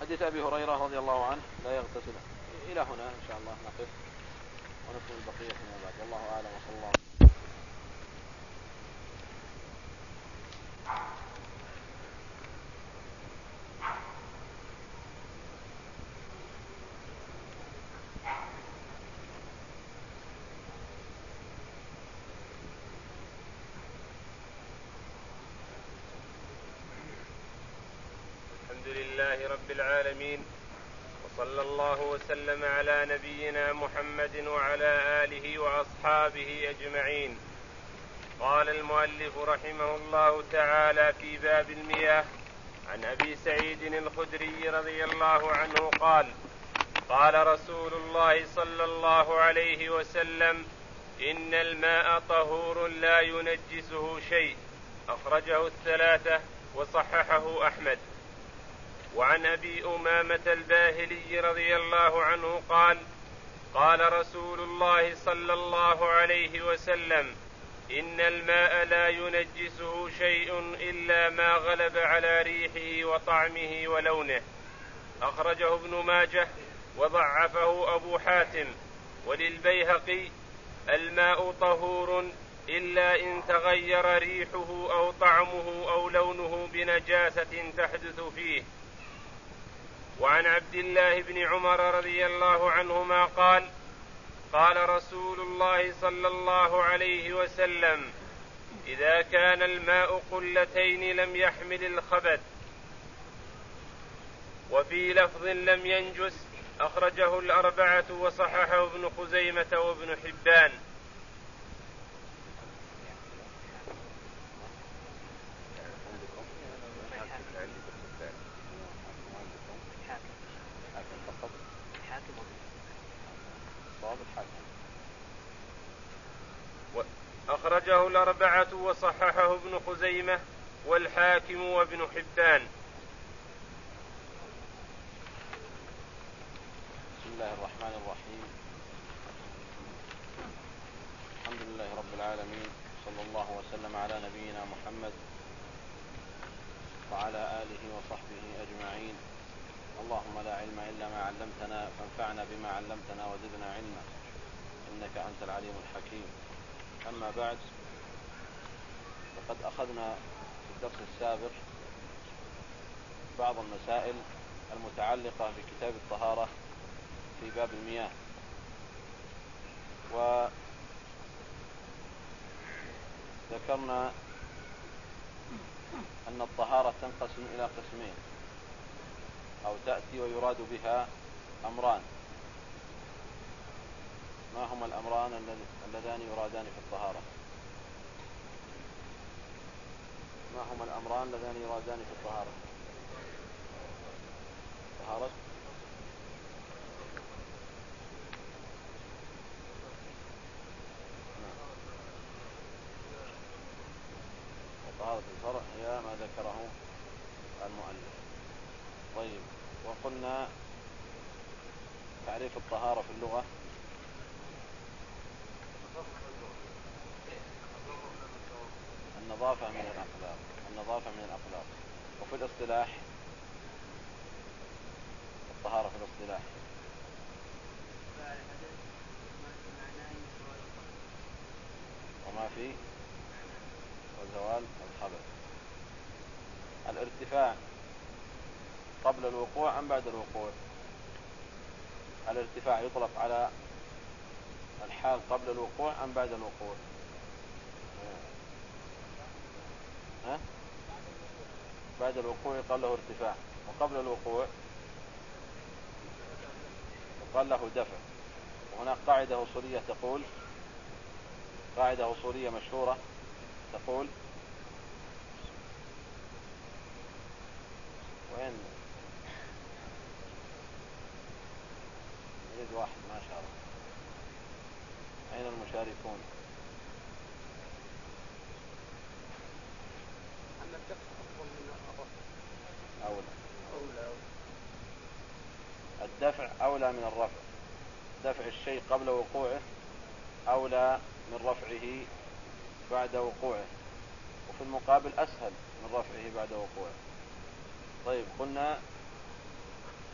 حديث أبي هريرة رضي الله عنه لا يغتسل. إلى هنا إن شاء الله نقف ونكمل البقية فيما بعد، والله أعلم وصلى الله. الحمد لله رب العالمين، وصلى الله وسلم على نبينا محمد وعلى آله وأصحابه أجمعين. قال المؤلف رحمه الله تعالى في باب المياه عن أبي سعيد الخدري رضي الله عنه قال: قال رسول الله صلى الله عليه وسلم: إن الماء طهور لا ينجسه شيء. أخرجه الثلاثة وصححه أحمد. وعن أبي أمامة الباهلي رضي الله عنه قال: قال رسول الله صلى الله عليه وسلم: إن الماء لا ينجسه شيء إلا ما غلب على ريحه وطعمه ولونه. أخرجه ابن ماجه وضعفه أبو حاتم. وللبيهقي: الماء طهور إلا إن تغير ريحه أو طعمه أو لونه بنجاسة تحدث فيه. وعن عبد الله بن عمر رضي الله عنهما قال: قال رسول الله صلى الله عليه وسلم: إذا كان الماء قلتين لم يحمل الخبث. وفي لفظ لم ينجس. أخرجه الأربعة وصححه ابن خزيمة وابن حبان. أخرجه الأربعة وصححه ابن خزيمة والحاكم وابن حبان. بسم الله الرحمن الرحيم. الحمد لله رب العالمين، صلى الله وسلم على نبينا محمد وعلى آله وصحبه أجمعين. اللهم لا علم إلا ما علمتنا فانفعنا بما علمتنا وزدنا علما، إنك أنت العليم الحكيم. أما بعد، فقد أخذنا في الدرس السابق بعض المسائل المتعلقة بكتاب الطهارة في باب المياه، وذكرنا أن الطهارة تنقسم إلى قسمين، أو تأتي ويراد بها أمران. ما هما الأمران اللذان يرادان في الطهارة؟ ما هما الأمران اللذان يرادان في الطهارة؟ طهارة وطهارة الفرع هي ما ذكره المؤلف. طيب، وقلنا تعريف الطهارة في اللغة: النظافة من الأخلاق. وفي الاصطلاح الطهارة في الاصطلاح وما في وزوال الخبث. الارتفاع قبل الوقوع أم بعد الوقوع؟ الارتفاع يطلق على الحال قبل الوقوع أم بعد الوقوع؟ بعد الوقوع يقال له ارتفاع، وقبل الوقوع يقال له دفع. وهناك قاعدة أصولية تقول، قاعدة أصولية مشهورة تقول، وين يريد واحد ما شاء الله، أين المشاركون؟ الدفع أولى من الرفع. دفع الشيء قبل وقوعه أولى من رفعه بعد وقوعه، وفي المقابل أسهل من رفعه بعد وقوعه. طيب، قلنا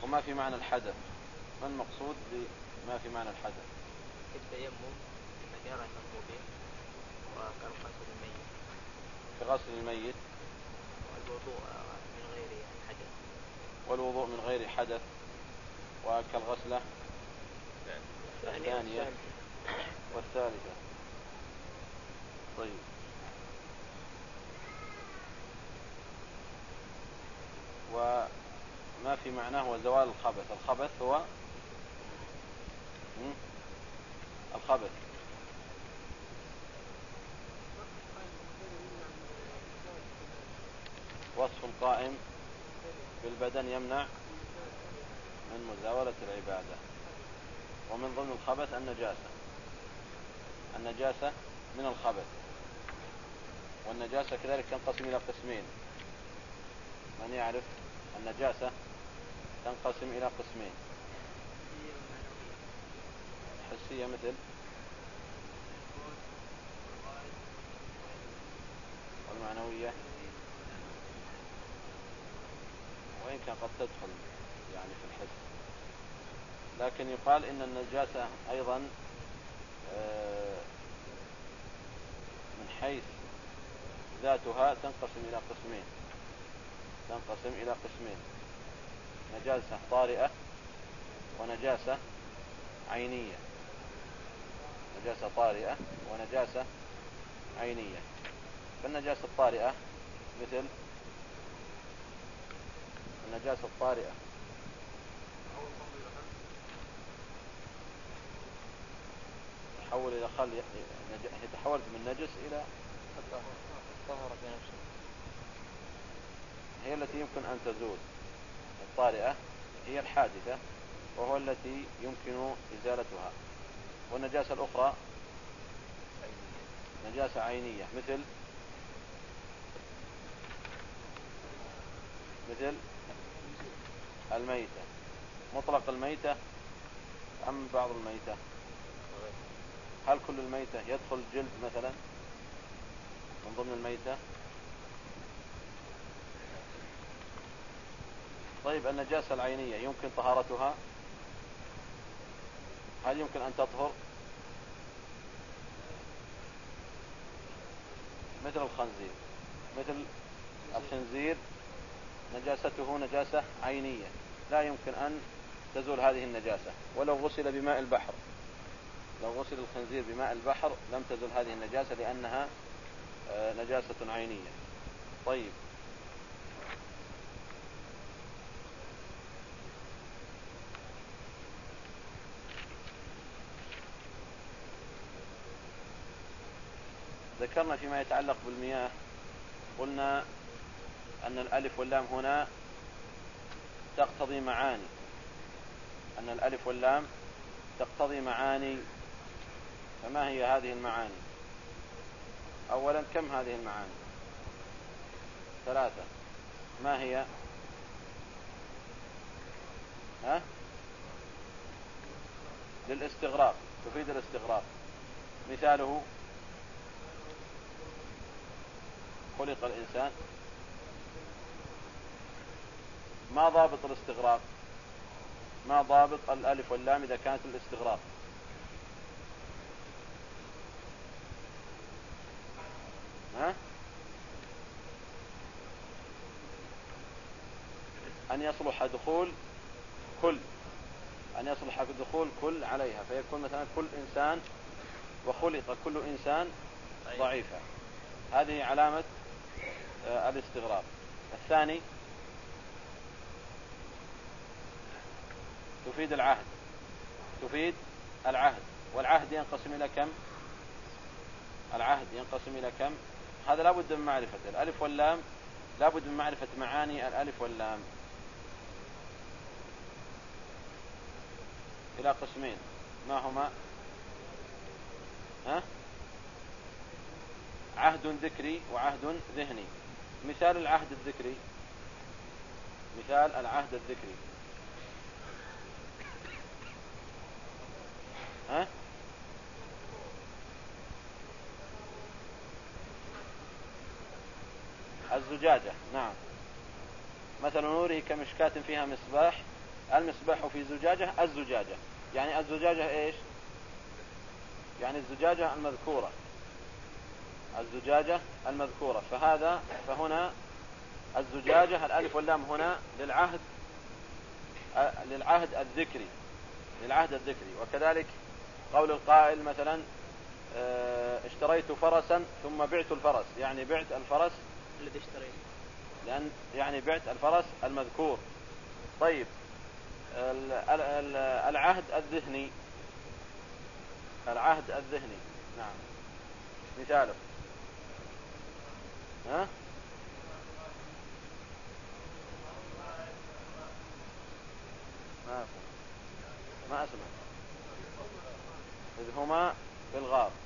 وما في معنى الحدث. ما المقصود بما في معنى الحدث؟ التيمم المجارة المطلوبين وكالغسل الميت. كغسل الميت. والوضوء من غير حدث. والوضوء من غير حدث. وكالغسلة الثانية والثالثة. طيب. وما في معناه هو زوال الخبث. الخبث هو الخبث وصف قائم بالبدن يمنع من مزاولة العبادة. ومن ضمن الخبث النجاسة. النجاسة من الخبث. والنجاسة كذلك تنقسم إلى قسمين. من يعرف؟ النجاسة تنقسم إلى قسمين. حسية مثل والمعنوية، وإن كان قد تدخل يعني في الحس، لكن يقال إن النجاسة أيضا من حيث ذاتها تنقسم إلى قسمين. نجاسة طارئة ونجاسة عينية. نجاسة طارئة ونجاسة عينية. فالنجاسة الطارئة مثل النجاسة الطارئة تحول إلى خل، هي تحولت من نجس إلى الطهر بنفسه، هي التي يمكن أن تزول. الطارئة هي الحادثة وهو التي يمكن إزالتها. والنجاسة الأخرى نجاسة عينية مثل الميتة. مطلق الميتة أم بعض الميتة؟ هل كل الميتة يدخل الجلد مثلا من ضمن الميتة؟ طيب النجاسة العينية يمكن طهارتها؟ هل يمكن أن تطهر؟ مثل الخنزير نجاسته نجاسة عينية، لا يمكن أن تزول هذه النجاسة ولو غسل بماء البحر. لو غسل الخنزير بماء البحر لم تزول هذه النجاسة لأنها نجاسة عينية. طيب. ذكرنا فيما يتعلق بالمياه، قلنا أن الألف واللام هنا تقتضي معاني. أن الألف واللام تقتضي معاني. فما هي هذه المعاني؟ أولا كم هذه المعاني؟ 3. ما هي؟ للاستغراق، تفيد الاستغراق. مثاله خلق الإنسان. ما ضابط الاستغراق؟ ما ضابط الألف واللام إذا كانت الاستغراق؟ أن يصلح دخول كل عليها، فيكون مثلا كل إنسان وخلق كل إنسان ضعيفا. هذه علامة الاستغراق. الثاني تفيد العهد. والعهد ينقسم إلى كم؟ هذا لابد من معرفته. الألف واللام لابد من معرفة معاني الألف واللام. إلى قسمين. ما هما؟ عهد ذكري وعهد ذهني. مثال العهد الذكري الزجاجة. نعم. مثل نوره كمشكاة فيها مصباح المصباح في زجاجة الزجاجة، يعني الزجاجة إيش؟ يعني الزجاجة المذكورة، الزجاجة المذكورة. فهنا الزجاجة الألف واللام هنا للعهد الذكري، للعهد الذكري. وكذلك قول القائل مثلا اشتريت فرسا ثم بعت الفرس، يعني بعت الفرس الذي اشتريته، لأن يعني بعت الفرس المذكور. طيب العهد الذهني، العهد الذهني نعم مثاله ها؟ ما أسمع. إذ هما في الغار